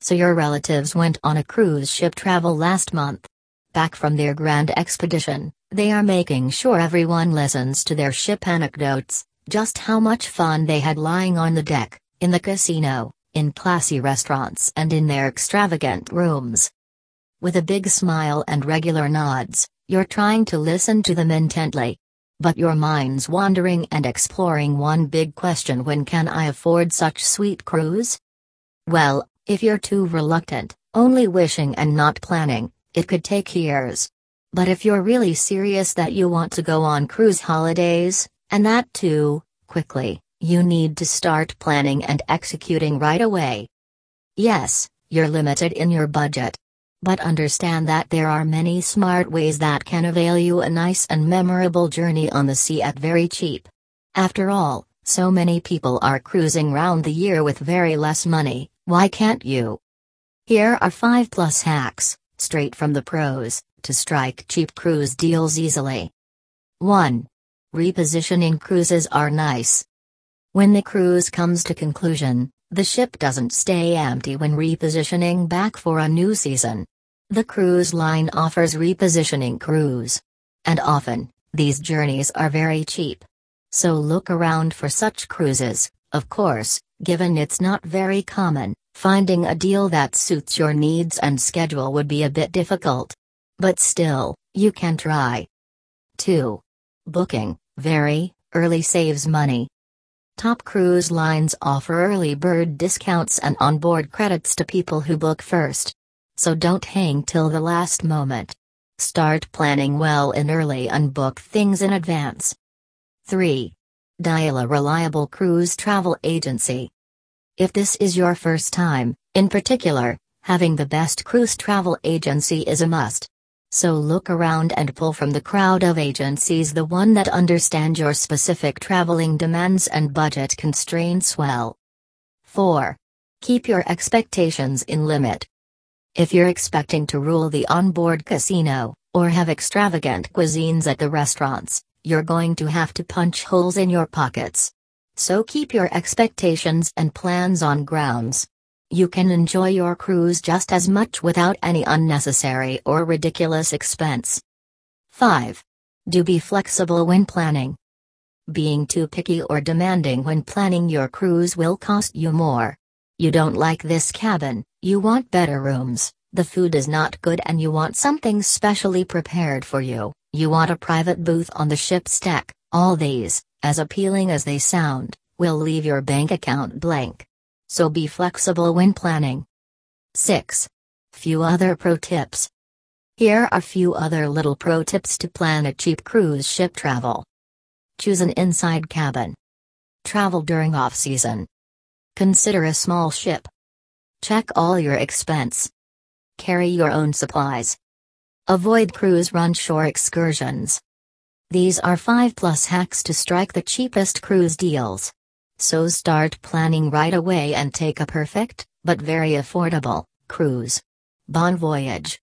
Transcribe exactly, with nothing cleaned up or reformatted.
So your relatives went on a cruise ship travel last month. Back from their grand expedition, they are making sure everyone listens to their ship anecdotes, just how much fun they had lying on the deck, in the casino, in classy restaurants and in their extravagant rooms. With a big smile and regular nods, you're trying to listen to them intently. But your mind's wandering and exploring one big question: when can I afford such sweet cruise? Well, if you're too reluctant, only wishing and not planning, it could take years. But if you're really serious that you want to go on cruise holidays, and that too, quickly, you need to start planning and executing right away. Yes, you're limited in your budget. But understand that there are many smart ways that can avail you a nice and memorable journey on the sea at very cheap. After all, so many people are cruising round the year with very less money, why can't you? Here are five plus hacks, straight from the pros, to strike cheap cruise deals easily. one. Repositioning cruises are nice. When the cruise comes to conclusion, the ship doesn't stay empty when repositioning back for a new season. The cruise line offers repositioning cruise. And often, these journeys are very cheap. So look around for such cruises. Of course, given it's not very common, finding a deal that suits your needs and schedule would be a bit difficult. But still, you can try. two. Booking very early saves money. Top cruise lines offer early bird discounts and onboard credits to people who book first. So don't hang till the last moment. Start planning well and early and book things in advance. three. Dial a reliable cruise travel agency. If this is your first time, in particular, having the best cruise travel agency is a must. So look around and pull from the crowd of agencies the one that understands your specific traveling demands and budget constraints well. four. Keep your expectations in limit. If you're expecting to rule the onboard casino, or have extravagant cuisines at the restaurants, you're going to have to punch holes in your pockets. So keep your expectations and plans on grounds. You can enjoy your cruise just as much without any unnecessary or ridiculous expense. five. Do be flexible when planning. Being too picky or demanding when planning your cruise will cost you more. You don't like this cabin, you want better rooms, the food is not good and you want something specially prepared for you, you want a private booth on the ship's deck. All these, as appealing as they sound, will leave your bank account blank. So be flexible when planning. six. Few other pro tips. Here are few other little pro tips to plan a cheap cruise ship travel. Choose an inside cabin. Travel during off-season. Consider a small ship. Check all your expense. Carry your own supplies. Avoid cruise run shore excursions. These are five plus hacks to strike the cheapest cruise deals. So start planning right away and take a perfect, but very affordable, cruise. Bon voyage.